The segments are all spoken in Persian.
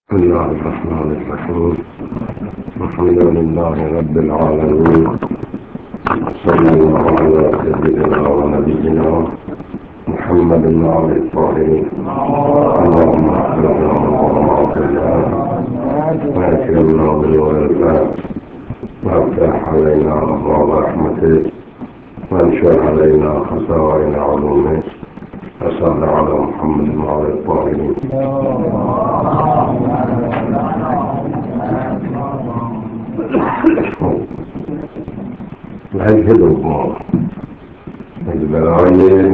بسم الله الرحمن الرحيم. الحمد لله رب العالمين، صلى الله على سيدنا ونبينا محمد وعلى الطاهرين. اللهم اغفرنا وارحمنا واكرمنا بالوفاء وافتح علينا ابواب رحمتك وانشر علينا خزائن علومك وصل على محمد وعلى الطاهرين. الهجد الله البراية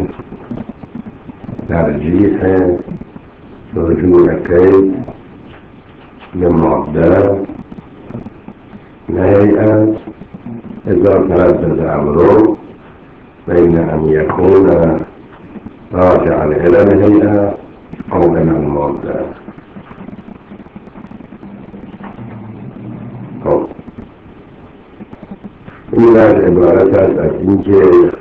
ترجيح رجوع كيد للمعدات نهيئة إذا تردد أمره بين أن يكون راجعا إلى الهيئة أو إلى المعدات. این از عبارت است از اینکه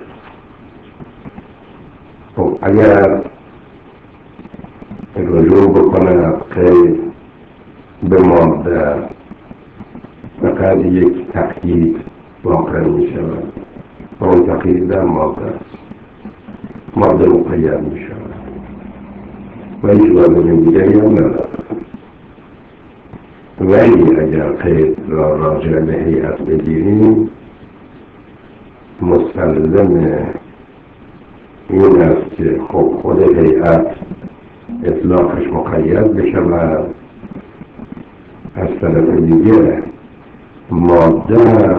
اگر رجوع بکنه قید به ماده فقط یک تقیید واقع می شود و اون تقیید در ماده است، ماده مقید می شود و هیچ واضح دیگری هم ندارد. ولی اگر قید را راجع به هیئت بگیریم مستلزم این است که خود هیئت اطلاقش مقید بشود، از طرف دیگه ماده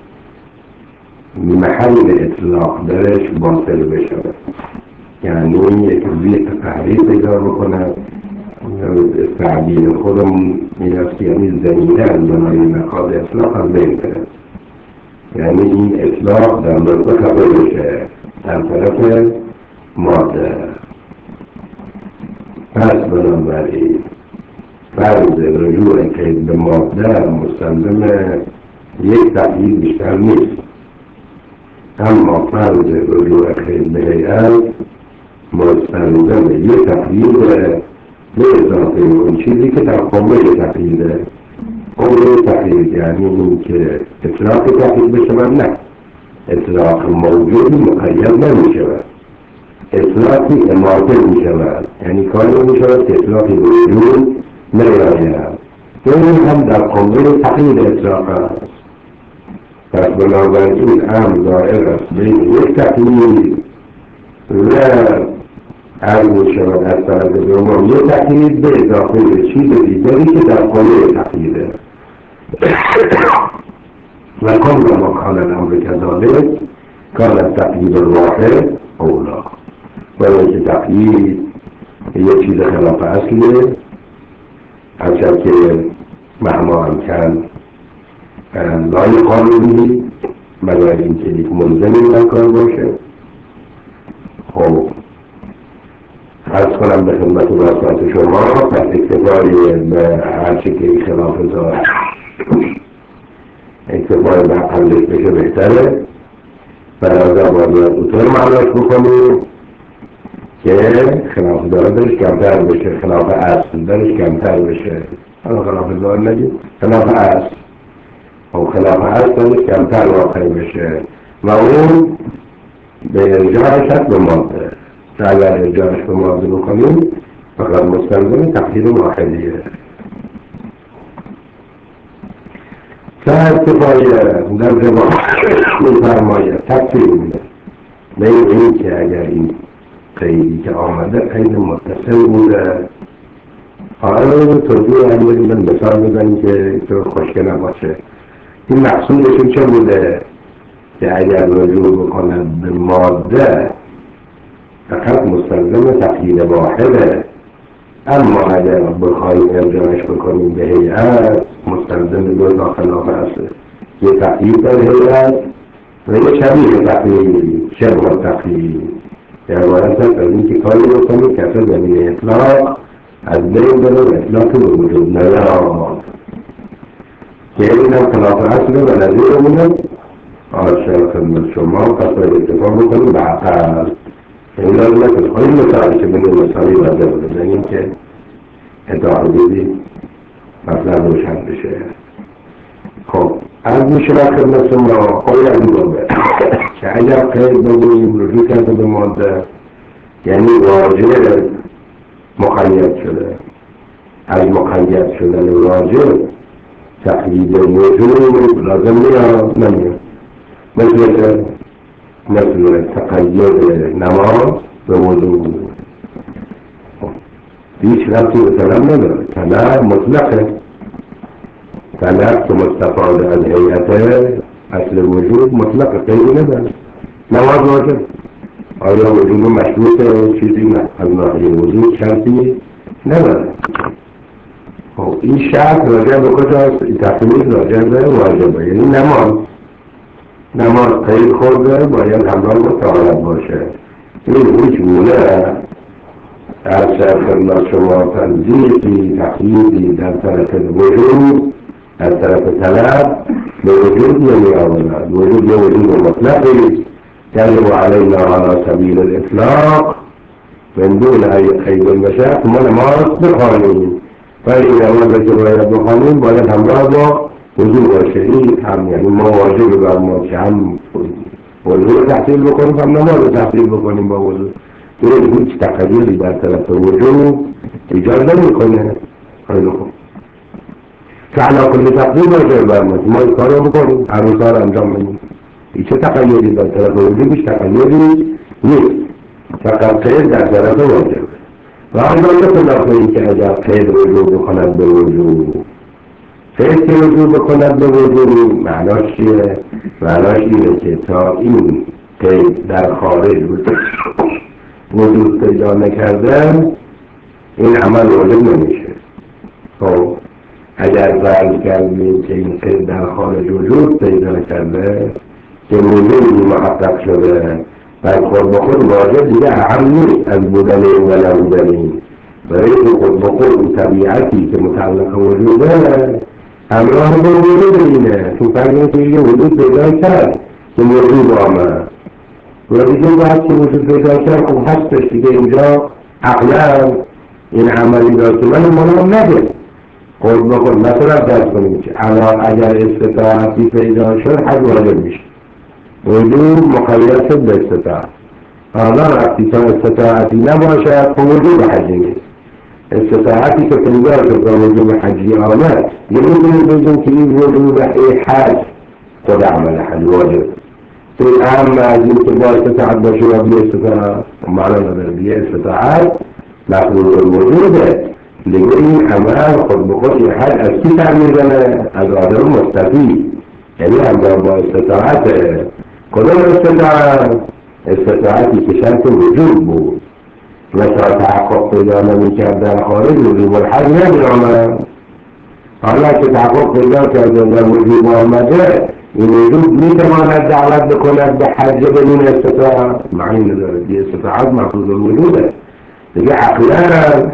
محل اطلاق درش باطل بشود، یعنی یک ویق تحریر پیدا بکند. تعبیر خودم این است که یعنی زمینه از بنای مقاد اطلاق از بین برد، یعنی این اطلاق در مورد قبول بشه در طرف ماده. پس بنابراین فرض رجوع قید به ماده مستلزم یک تقیید بیشتر نیست، اما فرض رجوع قید به هیئت مستلزم یک تقیید به اضافه اون چیزی که در قبول تقییده. قبول تقیید یعنی این که اطلاق تقیید بشود، نه، اطلاق موجود مقید نمی شود، اطلاقی اماده می شود، یعنی کاری می شود که اطلاقی وجود نیاید. این هم در قبول تقیید اطلاق است. پس بنابراین امر دائر است بین یک تقیید و عرض می شود از طرف دوم یک تقیید به اضافه چیز دیگری که در قبول تقییده. و کل ما کان الامر کذالک کان التقیید الواحد اولا. و اینکه تقیید یک چیز خلاف اصلیه، هرچند که مهما امکن لای قانونی مگر اینکه یک ملزمی در کار باشه. خب عرض کنم به خدمت و واسطه شما پس اکتفای به هرچی که خلاف داره اکتفای به عقلش بشه بهتره. برازا باید اونطور معناش بکنیم که خلاف داره درش کمتر بشه، خلاف اصل درش کمتر بشه. حالا خلاف داره نگیم، خلاف اصل و خلاف اصل درش کمتر واقع بشه و اون به ارجاعش هست به ماده. اگر ارجاعش به ماده بکنیم فقط مستلزم تقیید واحدیه. ارتفاعی در جواب می‌فرماید تفصیل بین این که اگر این قیدی که آمده قید متصل بوده، حالا توضیح همین من مثال بزنیم که تو خشک نباشه. این مقصودشون چه بوده که اگر رجوع بکنند به ماده فقط مستلزم تقیید واحده، اما اگر بخواهیم ارجاعش بکنیم به هیئت مستلزم دو تا خلاف اصله، یه تقیید در هیئت و یه شبیه تقیید، شبه تقیید. در عبارت است از این که کاری بکنیم که اصلا زمین اطلاق از بین بره و اطلاق به وجود نیاد، که این هم خلاف اصله و نظیر بودن آشار خدمت شما. پس باید اتفاق بکنیم به عقل. این لازم نکنه. این مثالی که بگیم مثالی واضح بزنیم که ادعا دیدی مثلا روشن بشه. خب از میشه را خدمت ما قول میگه که اگر قید بگوییم رجوع کرده به ماده یعنی واجه مقید شده، از مقید شدن واجه تقیید وجود لازم میاد نمیاد، مثل تقید نماز به وضوع هیچ ربطی به طلب نداره. طلب مطلقه، طلب که مستفاد از هیئت اصل وجود مطلق قیدی نداره. نماز واجب، آیا وجود مشروط چیزی نه، از ناحیه وجود شرطی نداره. خب این شرط راجع به کجاست؟ این تقیید راجع به واجبه، یعنی نماز قید خورده باید همراه با طهارت باشه. این هیچ گونه از خدمت شما تنظیمی تقییدی در طرف وجود از طرف طلب به وجود نمی آورد. وجود یه وجود مطلقی یجب علینا علی سبیل الاطلاق من دون قید المشق. ما نماز بخوانیم ولی نماز که باید بخوانیم باید همراه با وجود باشه. این هم یعنی ما واجب بر ما که هم وجود تحصیل بکنیم هم نماز تحصیل بکنیم با وجود. این هیچ تقییدی در طرف وجود ایجاد نمیکنه. خیلی خوب که علا کل تقدیر باشه برمید ما این کار رو بکنیم، همین کار انجام بدیم. این چه تقییدی در طرف وجود؟ هیچ تقییدی نیست، فقط قید در طرف واجب. و آنجا نخلاف این که اگر قید وجود بکند به وجود، قید که وجود بکند به وجود معناش چیه؟ معناش اینه که تا این قید در خارج وجود پیدا نکردن این عمل واجب نمیشه. خب اگر فرض کردیم که این قید در خارج وجود پیدا کرده که وجودی محقق شده و خود به خود واجب دیگه اهم نیست از بودن و نبودنی، برای که خود به خود طبیعتی که متعلق وجوده همراه با وجود اینه. تو فرض که یه وجود پیدا کرد که موجود آمد و دیگه باید که وجود پیدا کرد خب هستش دیگه. اینجا عقلا این عملی داشت که من منام نده خود به خود مثلا درست کنیم که اگر استطاعتی پیدا شد حد واجب میشه، وجود مقید شد به استطاعت. حالا رفتی تا استطاعتی نباشد خب وجود حجی نیست. استطاعتی که پیدا شد و وجود حجی آمد یه میتونیم بگیم که این وجود حج خود عمل حج واجب. این اهم از این که با استطاعت باشه و بی استطاعت معنا نداره. بی استطاعت مفروض الوجوده دیگه. این عمل خود به خود حج از کی سر میزنه؟ از آدم مستطیع، یعنی همراه با استطاعت. کدوم استطاعت؟ استطاعتی که شرط وجود بود و تا تحقق پیدا نمی‌کرد در خارج وجوب الحج نمی‌آمد. حالا که تحقق پیدا کرده و وجوب آمده این وجود میتواند دعوت بکند به حج بدون استطاعت؟ معنی نداره. بی استطاعت مفروض الوجوده دیگه. عقلا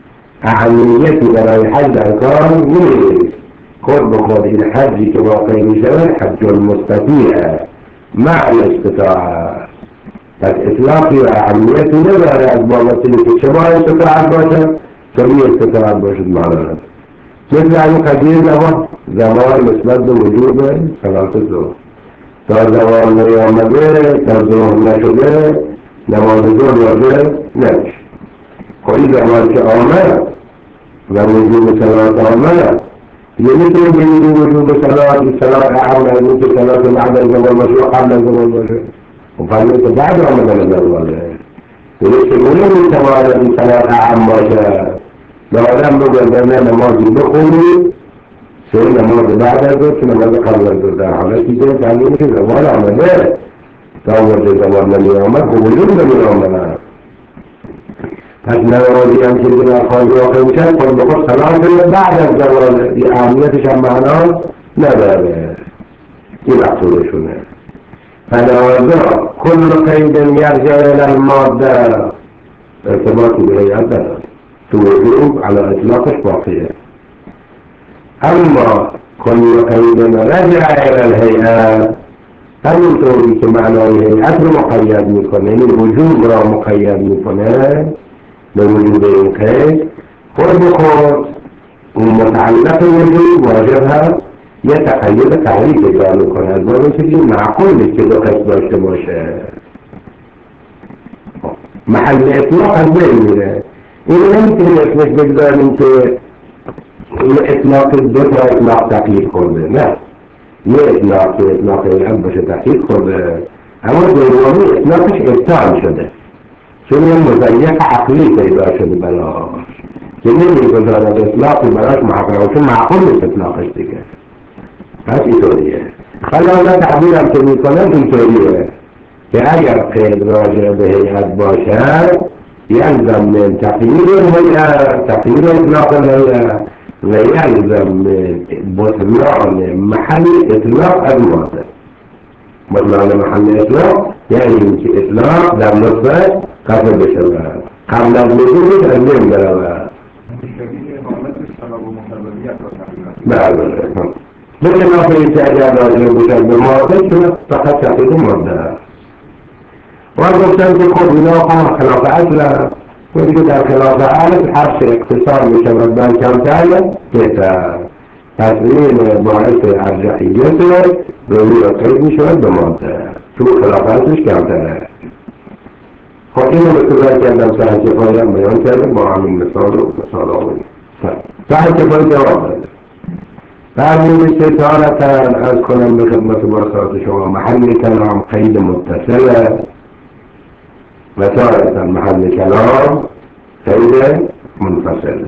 اهمیتی برای حج در کار نیست. خود به خود این حجی که واقعی میشود حج المستطیع مع الاستطاعت، پس اطلاقی و اهمیتی نداره از بابت اینکه چه با استطاعت باشد چه بی استطاعت باشد معنا نداره. مثل این قضیه زمان نسبت به وجود صلات ظهر تا زمان نیامده تا ظهر نشده نماز ظهر واجب نمیشه. خب این زمان که آمد و وجود صلات آمد یه میتونه بگیری وجود صلات اهم از این که صلات بعد از زمان باشه و قبل از زمان باشه. و فرمید که بعد آمدن زمان یعنی چگونه میتواند این صلات اهم باشه؟ به آدم بگرد نه نمازی بخونی سه نماز بعد از ظهر که نماز قبل از ظهر در حالتی که فرمید که زمان آمده تا وجود زمان نمی آمد خب وجود نمی آمد. پس نمازی هم که در خارج واقع میشن خود به خود صلات بعد از زمان اهمیتش هم معنا نداره. این مقصودشونه. فلذا کل قید یرجع الی الماده ارتباطی به هیئت داره. تو وجود على اطلاقش واقعه. اما کل قید رجع الی الهیئه همینطوری که معنای هیئت رو مقید میکنه، یعنی وجود را مقید میکنه به وجود این قید، خود به خود اون متعلق وجود واجب هست یه تقیید تعریف پیدا میکنه از ما چیزی معقول نیست که دو قسم داشته باشه. محل اطلاق از بین میره. این نمیتونیم اسمش بگذاریم که این اطلاق دو تا اطلاق تقیید کرده، نه، یه اطلاق که اطلاق علم باشه تقیید کرده، اما دومی اطلاقش ابطال شده چون یه مضیق عقلی پیدا شده براش که نمیگذارد اطلاقی براش محقق چون معقول نیست اطلاقش دیگه. پس اینطوریه. حالا تعبیرم که میکنم اینطوریه که اگر قید راجع به هیئت باشد یلزم من تقیید الهیئت تقیید اطلاق الهیئت و یلزم من بطلان محل اطلاق از ماده. بطلان محل اطلاق یعنی که اطلاق در نطفه قطع بشود قبل از وجودش از بین برود. بله به خلاف این که اگر راجع باشد به ماده چون فقط تقیید ماده است. و گفتم که خود اینا خلاف اصل است و دیگه در خلاف اصل هر چه اقتصار می شود بر کمتر بهتر. پس این باعث ارجحیت روی را قید می شود به ماده چون خلاف اصلش کمتره. خب این رو بسیار کردم سهل کفایی هم بیان کردم با همین مثال و مثال آمونی سهل کفایی جواب داده. بعد که تارتا از کنم به خدمت برسات شما محل کلام قید متصله و تارتا محل کلام قید منفصل.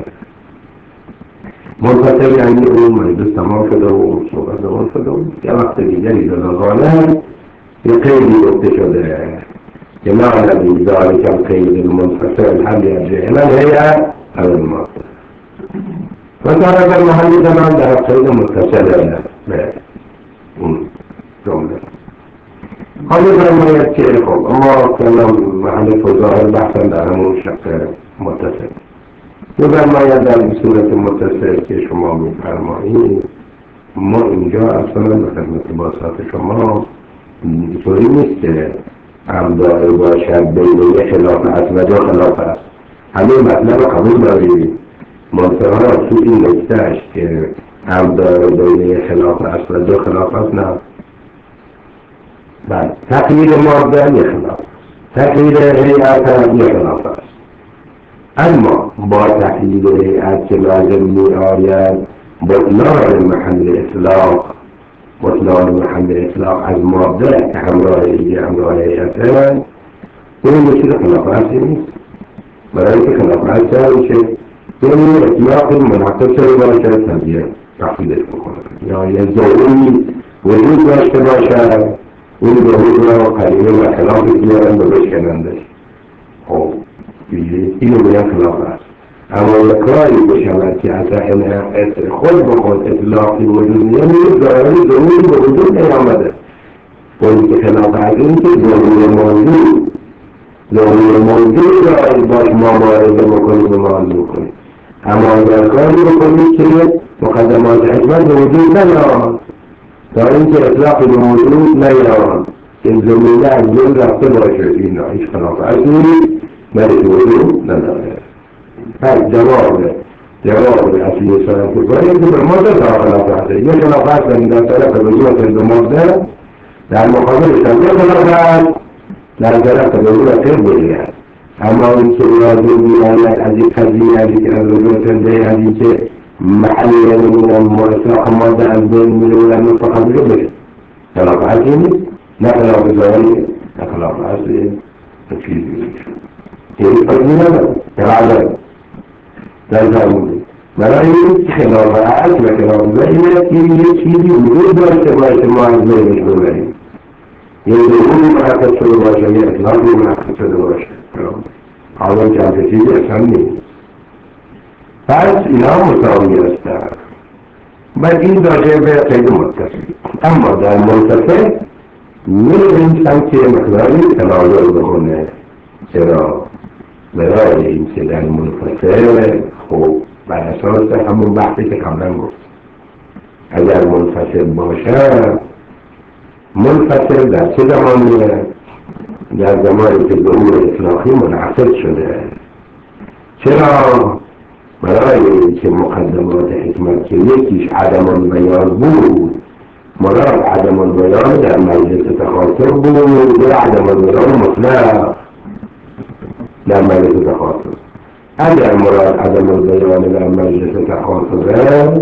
منفصل یعنی اون مجلس تمام شده و اون صحبت دوان شده و یه وقت دیگری جداغانه یه قیدی گفته شده که معنی ذلك القید المنفصل هل یرجع الى الهیئة او الماده و تارتا محل کلام در قید متصل به اون جمله. حالا فرماید که خب اما کلام محل ظاهر بحثا در همون شق متصل فرماید در این صورت متصل که شما میفرمایید ما اینجا اصلا به خدمت باسط شما طوری نیست که هم داره باشد بین یک خلاف است و دو خلاف است. همین مطلب قبول دارید منطقه تو این نکتهش که هم داره بین یک خلاف است و دو خلاف است نه. بله تقیید ماده یک خلاف تقیید هیئت یک خلاف است. اما با تقیید هیئت که لازم می آید بطلان محل اطلاق از ماده که همراه هیئته این مثل خلاف اصلی نیست. برای که خلاف اصلی میشه این اطلاق منحصر باشد تنبیه تقییدش بکنه یا یه ضروری وجود داشته باشد این ضرور را قریبه و خلاف بیارن و بشکنندش. خب اینو میگن خلاف است. اما یک کاری بشود که از خود به خود اطلاقی وجود نیست ضروری به وجود نیامده. اون که خلاف است این که ضروری موجود را باش ما معارضه بکنید و معامله کنید. اما اگر کاری بکنید که مقدمات حکمت به وجود نیامد تا اینکه اطلاقی به وجود نیامد این زمینه از بین رفته باشه این هیچ خلاف اصلی بلکه وجود نداره. پس جواب اصلی سلام کفایی که به ماده تا خلاف اصلی یک خلاف اصلی در طرف وجود به ماده در مقابل شنده خلاف اصلی در طرف وجود قیب بگیرد. اما این که لازم بیاید از این قضیه از که از وجود شنده از این که محل اطلاق ماده از بین میره و فقط بگیرد خلاف اصلی نیست نه خلاف ظاهری نه خلاف اصلی چیزی این فرمی نداره تقعدر در فرموده برای این خلاف اصل و خلاف ظاهری این یه چیزی وجود داشته باشه ما از بینش ببریم یه ضروری محقق شده باشه یه اطلاقی محقق شده باشه حالا که همچه چیزی اصلا نیست. پس اینا مساوی هستن و این راجع به قید متصل. اما در منفصل می‌بینیم که مقداری تناظر بکنه. چرا؟ برای این که در منفصل خوب بر اساس همون بحثی که قبلا گفت اگر منفصل باشه منفصل در چه زمانیه؟ در زمانی که ظهور اطلاقی منعقد شده. چرا؟ برای که مقدمات حکمت که یکیش عدم البیان بود، مراد عدم البیان در مجلس تخاطب بود یا عدم البیان مطلق در مجلس تخاطب. اگر مراد عدم البیان در مجلس تخاطبه،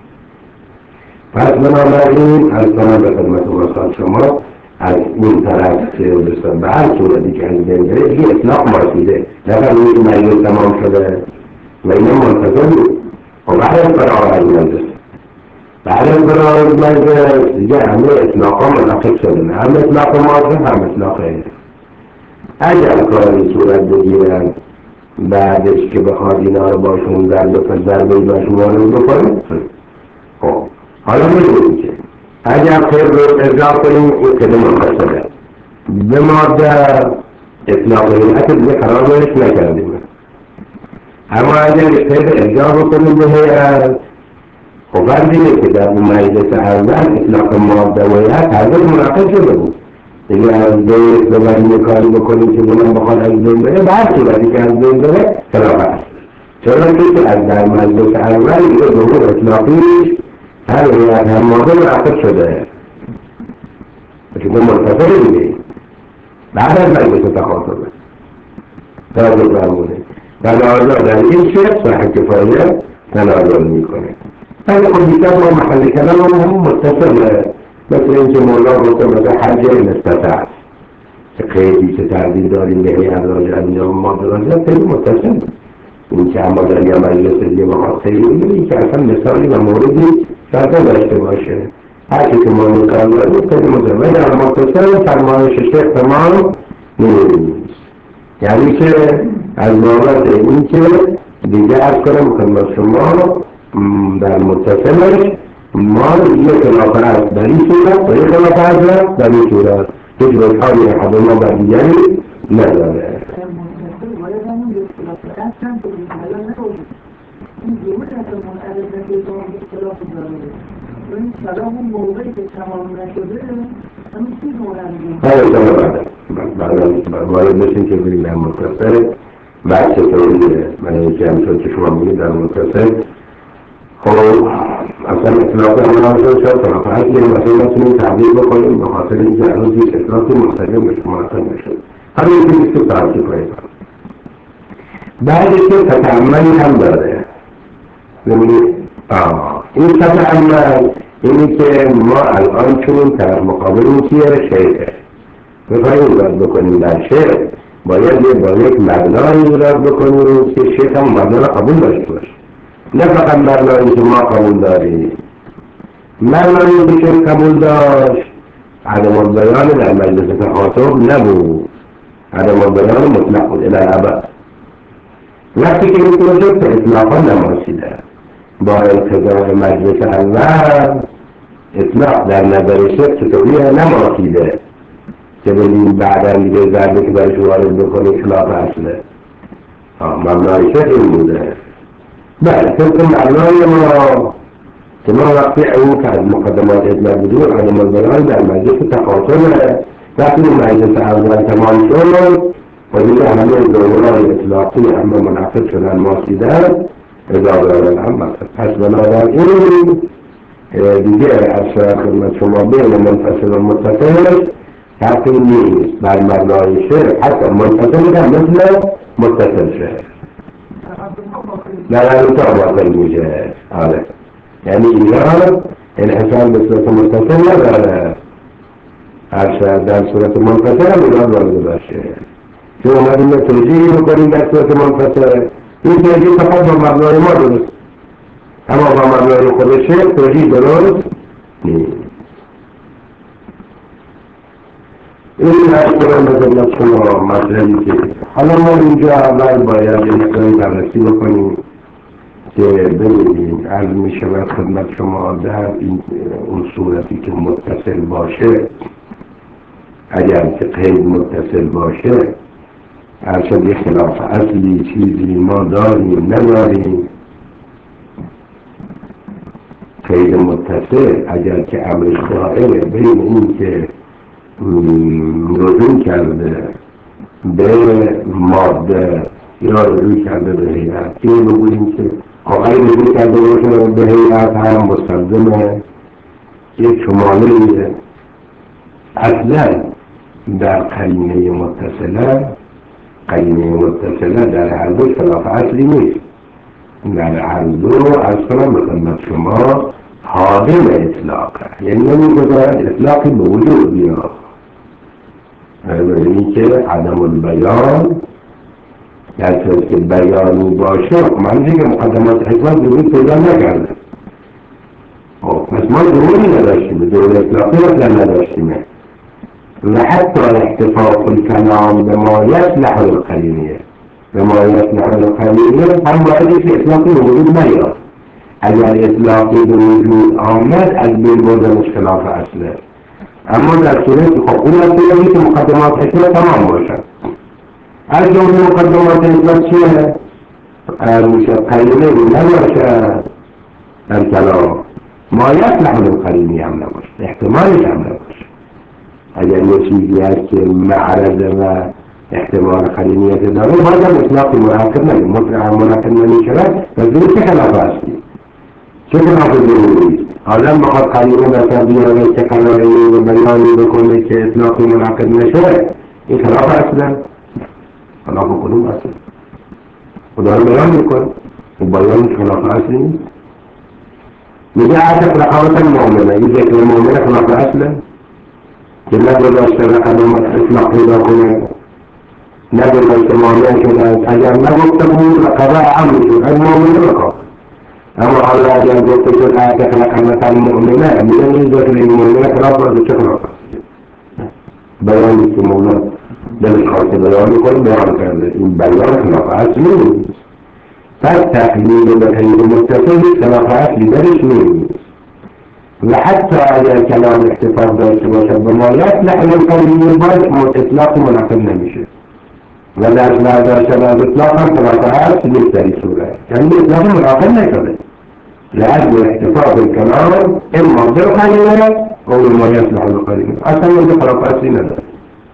پس بنابراین از طرف خدمت واسط شما از این طرف که به هر صورتی که از بین بره دیگه اطلاق ماسیده نفر روی که مجلس تمام شده و اینا منتظر بود و بعد از فرار از مجلس دیگه همه اطلاق ها منعقد شدن، هم اطلاق ماسه هم اطلاق اگر کاری صورت بگیرن بعدش که بخواد اینا رو باشون ضربه باشون وارد بکنه. خب حالا میدونیم که اگر خیر رو ارجاع کنیم این کده منقصده به ماده اطلاق هیئت دیگه قرار دارش نکردیم، اما اگر خیر ارجاع بکنیم به هیئت، خب بردینه که در مجلس اول اطلاق ماده و هیئت هر دو منعقد شده بود دیگه. از دولت ببریم کاری بکنیم که بلند بخواد از بین بره، به هر صورتی که از بین بره خلاف هست، چرا که از در مجلس اول دیگه ظهور اطلاقیش هر هیئت هم ماده منعقد شده که به منتظر دیگه بعد از مجلس تخاطبه توجه فرمونه تنازع در این شرط صحیح کفایه تنازع میکنه. ولی خب بیشتر ما محل کلام هم متصله، مثل اینکه مولا گفته مثل حج نسبت که قیدی که تردید داریم به هیئت راجع انجام ماده راجع خیلی متصل. این که اما در یه مجلس دیگه بخواد خیلی این که اصلا مثالی و موردی شاید داشته باشه، هرچی که ما مثال داریم خیلی متصل در متصل فرمایش شیخ تمام نیست. یعنی که از بابت این که دیگه از کنم خدمت شما در متصلش ما یه خلافه هست در این صورت و یه خلافه هست در این صورت، هیچ روشهایی حد ما بر دیگری نداره. این ظهور اصلا منعرض نشده با اختلاف داره و این کلام اون موقعی که تمام نشده همین چیز منعرضه بعد وارد بشین که بریم در متصل بعد چطوریه. من اینکه همچون که شما بگید در متصل خب اصلا اطلاق منعرضه شد طرف هست یه مثلا نتونیم تبدیل بکنیم به خاطر اینکه الان هیچ اطلاقی مستقیم به شما اصلا نشد. همین که بیست تعریف کنید بعدش که تتعملی هم داره. این تتعمل اینی که ما الان چون طرف مقابل این کیه شیخه بخواهیم ایراد بکنیم در شیخ باید با یک مبنای ایراد بکنیم که شیخ هم مبنا را قبول داشته باشه، نه فقط مبنایی که ما قبول داریم. مبنایی که شیخ قبول داشت عدم البیان در مجلس تخاطب نبود، عدم البیان مطلق بود الی الابد. وقتی که این پروژه اطلاقا نماسیده با انقضاء مجلس اول اطلاق در نظر شیخ چطوریه نماسیده که بگیم بعدا دیگه ضربه که برش وارد بکنیم خلاف اصله. مبنای شیخ این بوده. بله طبق مبنای ما که ما وقتی این که از مقدمات اطلاق بودیم عدم البیان در مجلس تخاطبه، وقتی مجلس اول تمام شد و دیگه همه ظهورهای اطلاقی اما منعقد شدن ماسیدن اضافه الامر. پس بنابراین دیگه از خدمت شما بین منفصل و متصل فرقی نیست بر مبنای شیخ، حتی منفصل هم مثل متصل شیخ در انتا باطل میشه. آره یعنی ایران انحصال به صورت متصل نداره، هر در صورت منفصل هم ایران وارد باشه. چون اومدیم توجیهی بکنیم در صورت منفصل، این توجیه فقط با مبنای ما درست، اما با مبنای خود شیخ توجیه درست نیست. این کنم به خدمت شما مطلبی که حالا ما اینجا اول باید این بررسی بکنیم که ببینیم عرض می شود خدمت شما در اون صورتی که متصل باشه، اگر که قید متصل باشه ارشد یه خلاف اصلی چیزی ما داریم نداریم. قید متصل اگر که امرش قائله بین این که رجوع کرده به ماده یا رجوع کرده به هیئت. این بگوییم که آقای رجوع کرده باشه به هیئت هم مستلزم یک شماله اصلا در قرینه متصله در هر دو خلاف اصلی نیست. در هر دو اصلا به خدمت شما حاضر اطلاق یعنی نمیگذارد اطلاقی به وجود بیاد. این که عدم البیان در صورت که بیانی باشه من دیگه مقدمات حکمت درود پیدا نکرده. پس ما دروری نداشتیم، درود اطلاقی اصلا نداشتیم و حتی احتفاق الکلام به ما یصلح القرینیه هم باید که اطلاقی به وجود نیاد. اگر اطلاقی به وجود آمد از بین بردنش خلاف اصله. اما در صورت خب اون اصلی که مقدمات حکمت تمام باشد. از جمله مقدمات حکمت چیه؟ قرینه نباشد در کلام ما یصلح القرینی هم نباشد، احتمالش هم نباشد. اگر یه چیزی هست که معرض و احتمال قرینیت داره بازم اطلاقی منعقد نمیشود و دور چه خلاف هستی؟ چه خلاف ضروری؟ آدم بخواد قرینه بسر بیاره که قراری و بیانی بکنه که اطلاقی منعقد نشه این خلاف اصلا؟ خلاف کدوم اصلا؟ خدا رو بیان میکن و بیانش خلاف اصلی نیست؟ میگه عاشق رقابت المؤمنه این ذکر المؤمنه خلاف اصله؟ که نگذاشته رقم اطلاق پیدا کنه نگذاشته مانع شده اگر نگفته بود رقبه عمل شد از مؤمنه رقاب. اما حالا اگر گفته شد عاشق رقابت المؤمنه میگه این ذکر المؤمنه خلاف باشه چه خلاف است؟ بیانی که مولا دلش خواسته بیان میکنه بیان کرده این بیان خلاف اصلی نیست. پس تقلیل به غیر متصل خلاف اصلی درش نیست و حتی اگر کلام احتفاظ داشته باشد به ما یصلح القرینیه باز اطلاق منعقد نمیشه و در برداشتن از اطلاق هم خلاف اصل نیست در این صورت. یعنی اطلاق منعقد نشده لأجل احتفاظ الكلام اما بالقرینه او ما یصلح القرینیه اصلا اینجا خلاف اصلی نداره.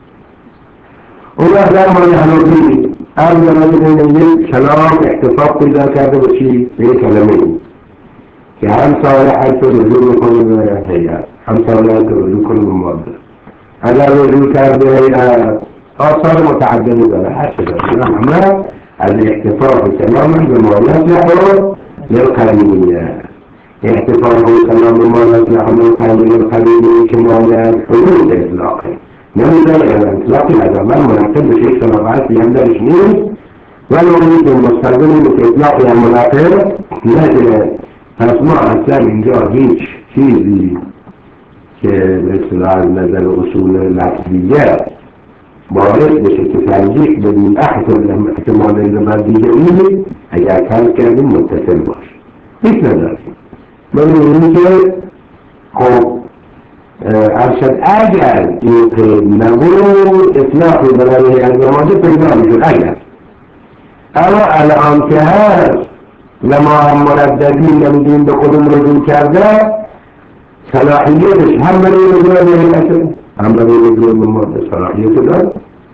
اون اصلا ما نحنوی ارز نجد یک کلام احتفاظ پیدا کرده باشی به یک کلمه که هم صالحات رو رجوع میکنه به هیئت هم صالحات رو رجوع کنه به ماده. اگر رجوع کرده هیئت آثار متعددی داره هر چه داره همه از احتفاظ کلام به ما یصلح للقرینیه. احتفاظ کلام به ما یصلح للقرینیه که مانع حدود اطلاقه نمیداره اطلاقی از اول منعقد بشه یک خلافاتی هم درش نیست ولو اینکه مستقلی به اطلاقی هم منعقد نشه. پس ما اصلا اینجا هیچ چیزی که به اصطلاح نظر اصول لفظیه باعث بشه که ترجیح بدیم احتمال لفظیه اینه اگر فرض کردیم متصل باشه هیچ نداریم. ببینیم که خب ارشد اگر این قید نبود اطلاقی برای از نمازه پیدا میشود اگر اما الان که هست و ما هم مرددین نمیدیم به خودم رجوع کرده صلاحیتش هم برای رجوع نمیده هم برای رجوع مورد صلاحیت دار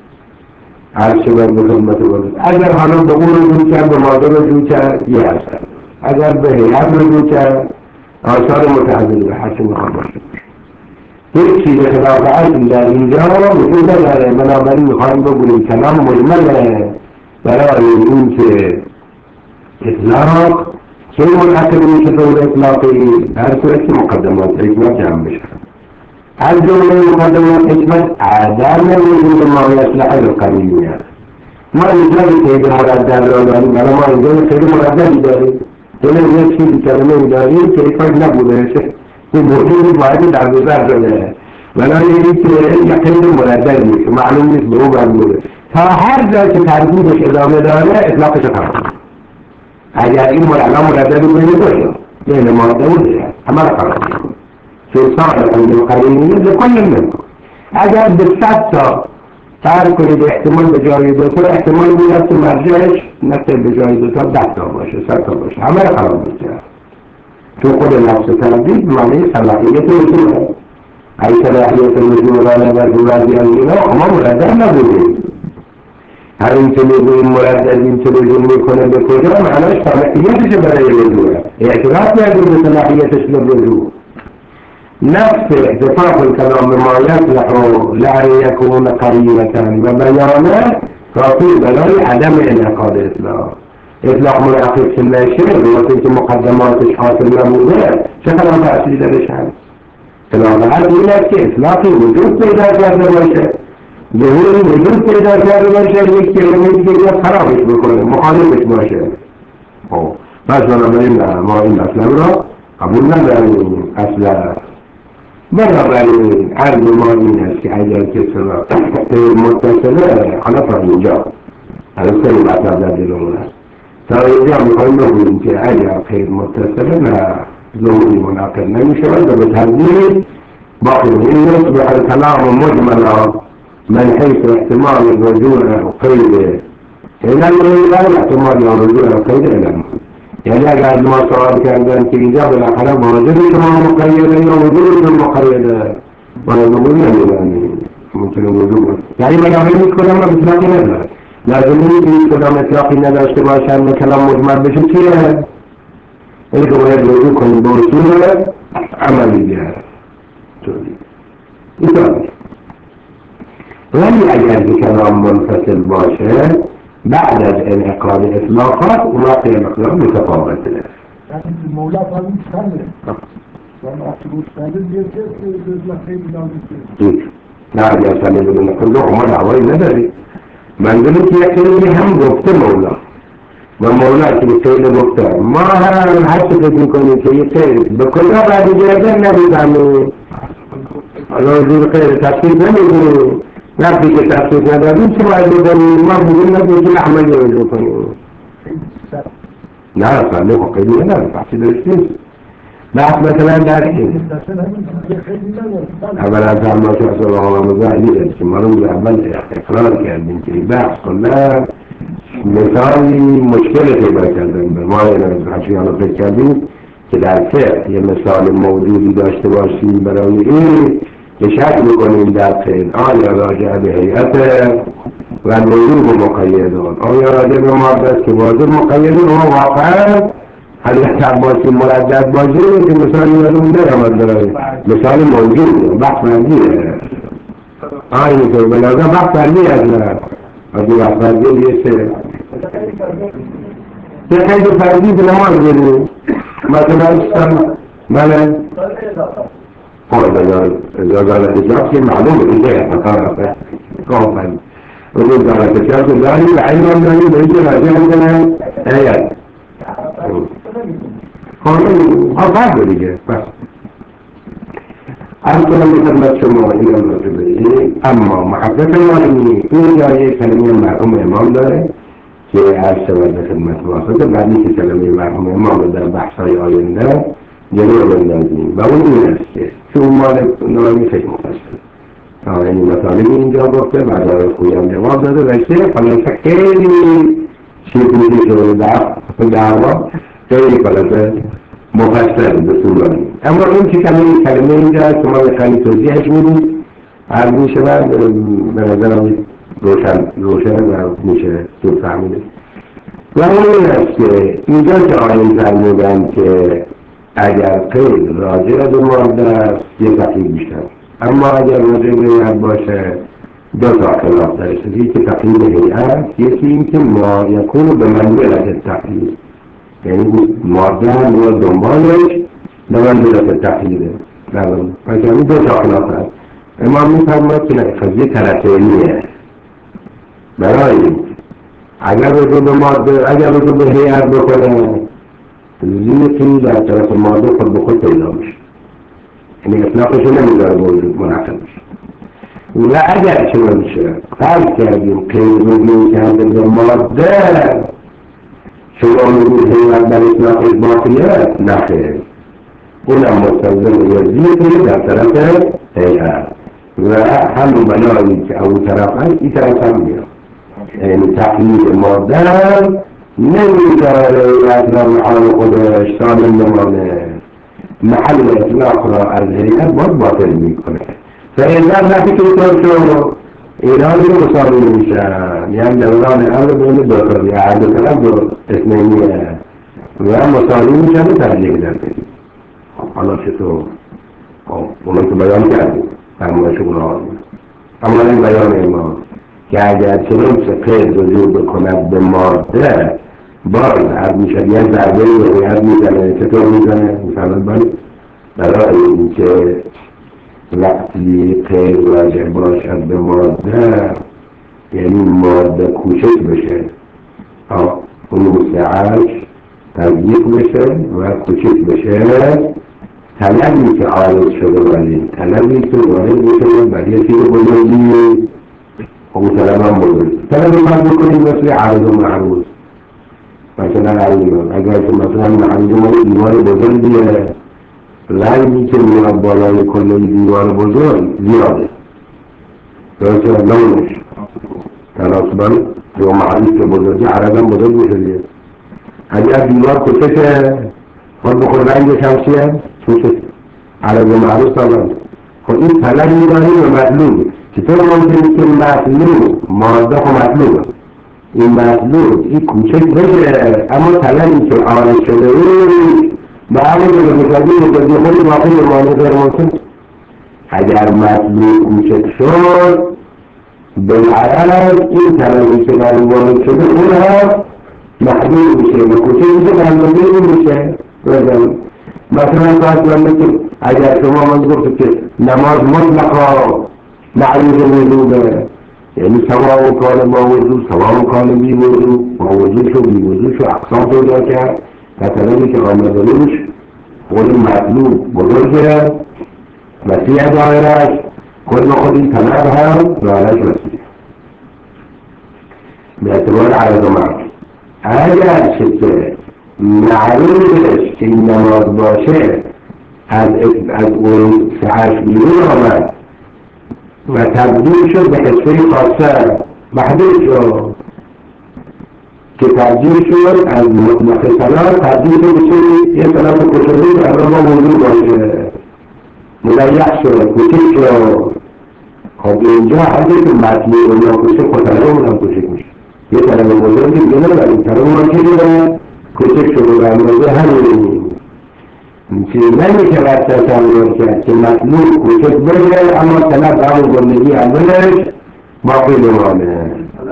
هر چه باید به خدمت بود. اگر حالا به اون رجوع کرد به مادر رجوع کرد یه هست اگر به هیئت رجوع کرد آثار متعدد به هر چه میخواد باشه هیچ چیز خلاف اصل در اینجا وجود نداره. بنابراین میخوایم بگوییم کلام مجمله برای این که اطلاق چه منعقد میشه طور اطلاقی در صورت که مقدمات حکمت جمع بشه. از جمله مقدمات حکمت عدم وجود ما یصلح القرینیه. ما اینجا به قید مردد را داریم برای ما اینجا قید مرددی داریم دونه یک چیزی کلمه داریم که ایفاق نبوده این موجودی باید در گذر شده ولی اینی که یقین مردد نیست معلوم نیست به او برموده تا هر جا که ترکیبش ادامه داره اطلاقش خواهد. اگر این مردد رو بینی باشه بین ماده و دیگه همه را خواهد چون صالح القرینیه لکل من اگر به 100 تا فرق کنید احتمال به جای دوتا احتمال میاد که مرجعش نقطه به جای دوتا 10 تا باشه 100 تا باشه همه را خواهد میشه. تو خود نفس تردید معنی صلاحیت رجوع ای صلاحیت رجوع را نبرد و بعضی از اینا ما مردد نبودیم. هر این که میگویم مردد این که رجوع میکنه به کجا معناش صلاحیتش برای رجوعه، اعتراف کردیم به صلاحیتش للرجوع. نفس اتفاق الكلام ما يصلح لأن يكون قرينة وبيانا كافي برای عدم انعقاد اطلاق منعقد که نشه وقتی که مقدماتش حاصل نبوده چقدر تأثیری درش هست؟ خلافت این است که اطلاقی وجود پیدا کرده باشه، ظهوری وجود پیدا کرده باشه، یک کلمه دیگه بیاد خرابش بکنه، مخالفش باشه. پس بنابراین ما این مطلب را قبول نداریم اصلا. بنابراین عرض ما این است که اگر که متصله حالا تا اینجا حالا خیلی مطلب در دلمون است، تا اینجا میخوایم بگوییم که اگر خیلی متصله نه ظهوری منعقد نمیشود و به تردید باقی این يصبح الكلام مجملا من حيث احتمال الرجوع قيد إلى الغير احتمال الرجوع قيد إلى المهم. يعني اگر ما سوال کردن که اینجا بالاخره موجود شما مقیده یا وجود مقیده ونقول نمیدانی ممکنه وجود یعنی بالاخره هیچ کدام اطلاقی نداره، لازم نیست هیچ کدام اطلاقی نداشته باشن و کلام مجمل بشه چیه؟ اینه که باید رجوع کنیم به اصول عملی بیاره اینطوری. ولی اگر که کلام منفصل باشه بعد از انعقاد اطلاقات واقع مقدار متفاوته. مولا فرمود سنه و محبوب سنه یه چیز خیلی نامیده نه اگر سنه بدون کنده ما دعوایی نداری. منظوری که یک کلمی هم گفته مولا و مولا که خیلی گفته ما هم حتی فکر میکنیم که یک خیلی به کلا بعد جایدن ندیدم حالا وزیر خیلی تصویب نمیدونیم وقتی که تصویب نداریم چه باید بکنیم؟ ما بگیم نکنیم که عملی رو کنیم نه اصلا خب خیلی ندارم بحثی درست نیست. بحث مثلا در این اولا فرماش اصلا آقا مزاحلی است که ما رو اول اقرار کردیم که این بحث کنه مثالی مشکل پیدا کردیم به ما حشیانو فکر کردیم که در فقه یه مثال موجودی داشته باشیم برای این که شک بکنیم در فقه آیا راجع به هیئت و نجوم مقیدون آیا راجع به مادست که واضح مقیدون و واقعا حضرت عباسی مردد باشه که مثال یادمون نیامد برای مثال موجود بحث مندیه اینه که به لازم بحث مندی از بحث مندی یه سه خیلی فردی به نماز بریم مثلا بله ازادالت اجاب که معلومه اینجا اعتقار کامل ازادالت اجاب که داری و علم داری و اینجا راجع میکنه آیت فرق دیگه بس عرض کنم به خدمت شما این امروز اما محقق علمی این جای کلمه مرحوم امام داره که عرض شود به خدمت واسطه بعدی که کلمه مرحوم امام در بحث‌های آینده جلو بندازیم و اون این است که چون مال نامی خیلی مفصل یعنی مطالبی اینجا گفته بعد آقای خویی هم جواب داده و شیخ خلاصه خیلی شیخ شده دعوا خیلی خلاصه مفصل به طولانی. اما این که کلمه اینجا است که ما خیلی توضیحش میدیم عرض میشه بعد به نظرم روشن و میشه زود فهمیده و اون این است که اینجا که آیین فرمودن که اگر قید راجع به ماده است یک تقیید بیشتر، اما اگر راجع به هیئت باشه دو تا خلاف درش است. یکی تقیید هیئت، یکی این که ما یکون به منزلت تقیید یعنی ماده هم رو دنبالش به منزلت تقییده پس یعنی دو تا خلاف است. امام میفرماید که قضیه طرفینیه برای اگر رو به ماده اگر رو به هیئت بکنه زیقی در طرف ماده خود به خود پیدا میشه یعنی اطلاقش نمیداره موجود منعقد میشه و اگر چه میشه فرض کردیم قید رو کرده به ماده شما میگید هیئت در اطلاقش باقیه نخیر اونم مستلزم زیقی در طرف هیئت و همون بنایی که اون طرف هست این طرف هم میاد یعنی تقیید ماده نمیداره اطلاق حال خودش شامل نمانه محل اطلاق را از هیئت باطل میکنه فإذا نفی که اینطور شو اینا رو مساوی میشن یعنی دوران امر بین دو طرف یا هر دو طرف دو اثنینیه و مساوی میشن و ترجیح در کنید. حالا چطور؟ اونا که بیان کردیم فرمایش اونا اما این بیان ما که اگر چنین قید رجوع بکند به ماده باز عرض میشد یه ضربه رویت میزنه. چطور میزنه؟ مثلا برای اینکه وقتی قید راجع باشد به ماده یعنی ماده کوچک بشه اون وسعش تضییق بشه و کوچک بشه طلبی که عارض شده ولی طلبی که وارد میشه برای یه چیز بزرگی اون طلب هم بزرگی طلب رو بکنیم مثل عرض و معروض. مثلا عرض اگر که مثلا معروض دیوار بزرگیه رنگی که میاد بالای کل دیوار بزرگ زیاده درسته لونش تناسباً جو معروض که بزرگی عرض هم بزرگ میشه دیگه. اگر دیوار کوچکه خود بخور رنگش هم چیه؟ کوچک عرض و معروض طبعا خب این طلب میدانیم و مطلوب چطور ممکنه که مطلوب ماده و مطلوبه این مطلوب این کوچک بشه اما طلبی که عارض شده به همون که بسازی خود باقی ماده غیر ممکن. اگر مطلوب کوچک شد بالعرض این طلبی که وارد شده اون هم محدود میشه و کوچک میشه محدود میشه. مثلا فرض کنید اگر شما من گفت که نماز مطلقا معروض وضوءه یعنی سواء کان با وضوء سواء کان بی وضوء با وضوء شو بی وضوء شو اقسام پیدا کرد و طلبی که آمده روش خود مطلوب بزرگه وسیع دایرش خود خود این طلب هم دایرش وسیع به اعتبار عرض و معروض. اگر که معروضش که این نماز باشه از اون سعش بیرون آمد و تبدیل شد به حصه خاصه محدود شد که تبدیل شد از مطلق صلاة تبدیل شد به یه صلاة کشوری که اما با موضوع باشه مضیق شد کوچک شد. خب اینجا هرگه که مطلوب و ناکوچک خود طلب اون هم کوچک میشه یه طلب بزرگی دیگه نبود این طلب اون هم که دیگه کوچک شد و اندازه همین چیز نمیشه باید تصور کرد که مطلوب کوچک بگه اما طلب به همون زندگی اولش باقی بمانه.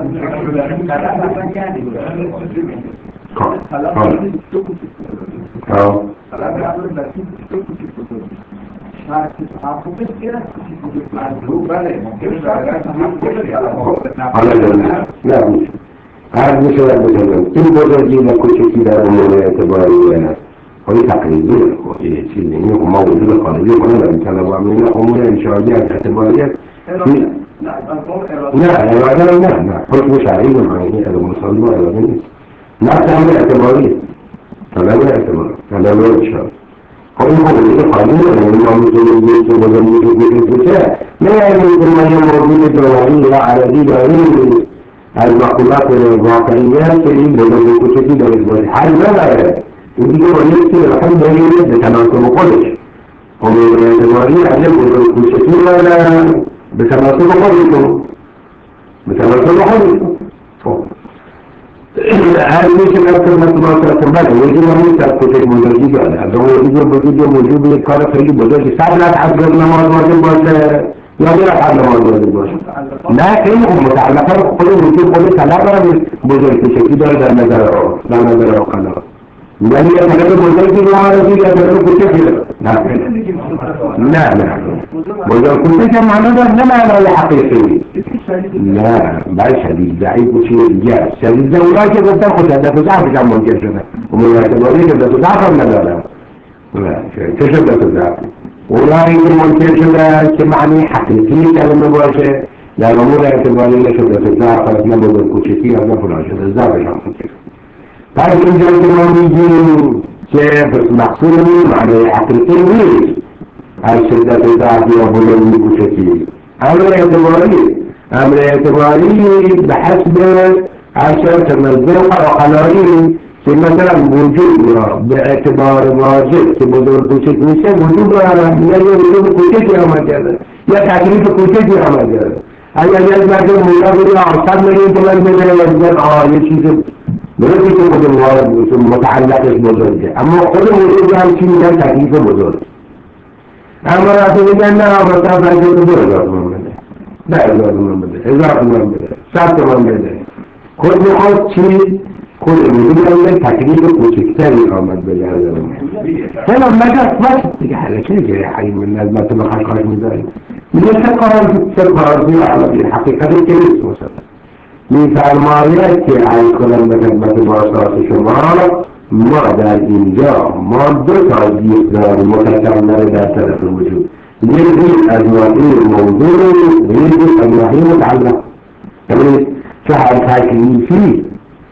عرض میشه این بزرگی و کوچکی در امور اعتباری خواهی تقریبی یه چیزی این ما وجود خارجی کنه این طلب و امین امور انشاءالی از اعتباریت نه اراده نه حکم شرعی نمایی علم مسلم و اراده نیست نه طلب اعتباری طلب اعتباری طلب انشاء خب این وجود خارجی کنه این ما میتونیم که بزرگی بشه نه یعنی که ما یه موجود دورانی یا عرضی داریم از مخلوقات واقعیت که این بزرگ کوچکی دارید باید حل نداره این دیگه باید که رقم دارید به تناسب خودش امور اعتباری اگه بزرگ کوچکی دارن به تناسب خودشون به تناسب خودشون هر میشه نفسه مطمئن بله وجود هم نیست از کوچک بزرگی داره از وجود وجود یک کار خیلی بزرگی 100 رکعت نماز واجب باشه یا دو رکعت نماز واجب باشه نه خیلی خوب متعلقه خود وجود خود طلب هم بزرگ کوچکی داره در نظر آقلا یعنی یه طلب بزرگی رو آرزی یا طلب کوچکی داره نه بزرگ کوچک هم معنی داره نه معنی حقیقی نه بله شدید ضعیف و چیه دیگه است شدید اونایی که گفتن خود هدف و ضعفش هم ممکن شده امور اعتباری که هدف و ضعف هم ندارن چه شد هدف و ضعف اونایی که ممکن شده که معنی حقیقی کلمه باشه در امور اعتباری نشده هدف و ضعف هست نه بزرگ کوچکی هم نه فلان شده ضعفش هم ممکن پس اینجا که ما میگیم که مقصود معنی حقیقی نیست از شدت ضعف یا بزرگی کوچکی امر اعتباری به حسب عشر تنظر عقلایی که مثلا وجود را به اعتبار واجب که بزرگ کوچک میشه وجود را یا وجود کوچکی آمد کرده یا تکلیف کوچکی آمد کرده اگر یک مرکز مولا بودی 800 میلیون تومن بده یه چیز درسته که خود متعلقش بزرگه، اما خود موضوع هم چی میگن تکلیف بزرگ. اما راسته میگن نه مثلا فرض 2000 تومن بده، 10,000 تومن بده، 1000 تومن بده، 100 تومن بده. خود میخواد چی؟ خود موضوع هم تکلیف کوچکتری آمد بگرده. حالا مگر وقت دیگه حرکه جای حریم من نظمت بخشکاش میداریم. میگه سه کارزی عربی حقیقتی که نیست مثلا. میفرماید که عرض کنم به خدمت بازداشت شما ما در اینجا ما دو تا زیر داریم متکمل در طرف وجود، یکی از ناحیه موضوع و یکی از ناحیه متعلق. یعنی که هر تکلیفی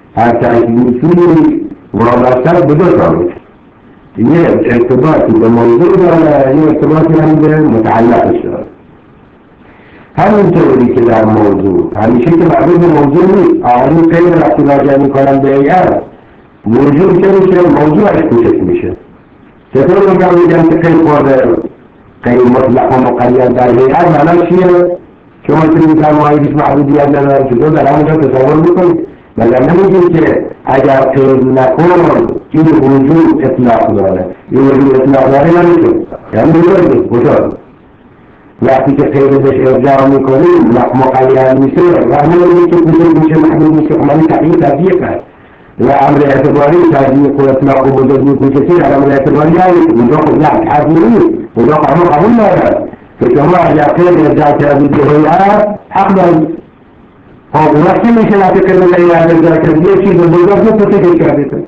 وابسته به دو تا یه ارتباطی به موضوع داره، یه ارتباطی هم به متعلقش داره. همینطوری که در موضوع همیشه که مربوط به موضوع نیست، آقایون خیلی وقتی راجع میکنن به ایگر موضوع که میشه موضوعش کوچک میشه. چطور میگم که خیلی خورده خیلی مطلق و مقید در هیئت معنی چیه؟ شما که میفرمایید هیچ محدودیت نداره، چطور در همونجا تصور میکنید؟ مگر نمیگیم که اگر قید نکن این وجود اطلاق داره، این وجود اطلاق داره نمیشه، یعنی میگردیم بزرگ وقتی که قید بهش ارجاع میکنیم مقید میشه و همین که کوچک میشه محدود میشه، خمانی تقیید تضییق کرد و امر اعتباری تضییق و اطلاق و بزرگی کوچکی در امر اعتباری هست. اونجا خود نه حرفی نیست، اونجا قبول ندارد که شما اگر قید ارجاع کردید به هیئت حق دارید. وقتی میشه وقتی که هیئت ارجاع کردید یه چیز بزرگ رو کوچکش کردید.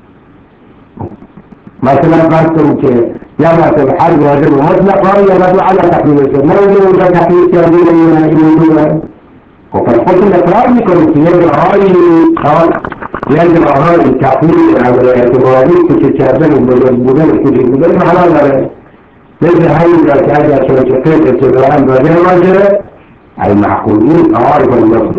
مثلا فرض کنید که یا مثلا هر واجب مطلقا یا رد على تقلیمش موضوع اونجا تقلیم کردید این موضوع و پس خودتون اقرار میکنید که یک راههای تقلیم امر اعتباری کوچک کردن بزرگ بودن کوچک بودن حلال داره. مثل همین را که اگر شما که قید ابتداعا راجع باشه المعقولین عارف النفس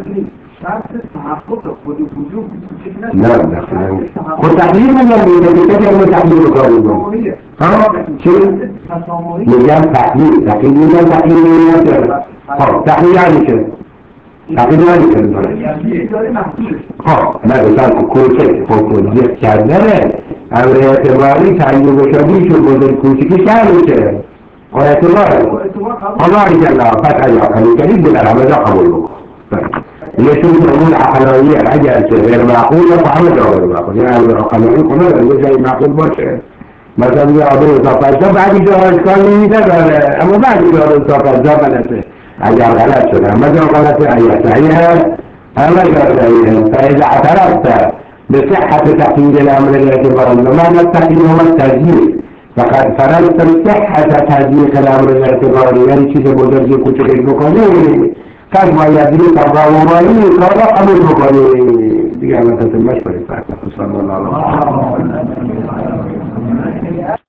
نه داخل خود تقلیم میگم که کسی تقلیم رو کار میگم چی؟ میگم تقلیم میگم تقلیم میگم تقلیم یعنی چه؟ تقلیم یعنی چه؟ نه بسان کوچک کوچک کردنه امر اعتباری تعیین شدی شد بزرگ کوچکی شهر میشه و اعتبار خدایی جل فتح عقلی کردید بلر همه جا قبول بکن یشون امون عقلاییه اگر که غیر معقول و همه جا غیر معقول یعنی امر عقلایی کنه یه جایی معقول باشه مثلا یه آبه اضافه جا بعدی جا اشکال نیده داره اما بعدی جا اضافه جا غلطه اگر غلط شده همه جا غلطه اگر صحیحه همه جا صحیحه فاذا اعترفت بصحة تقييد الأمر الاعتباري ومعنى التقييد هو التزييق فقد فرضت صحة تزييق الأمر الاعتباري يعني چیز بزرگی کوچکی بکنی قد باید دیگه تقاومانی کارا قبول بکنی دیگه الان تتمش کنید صلی الله علیه و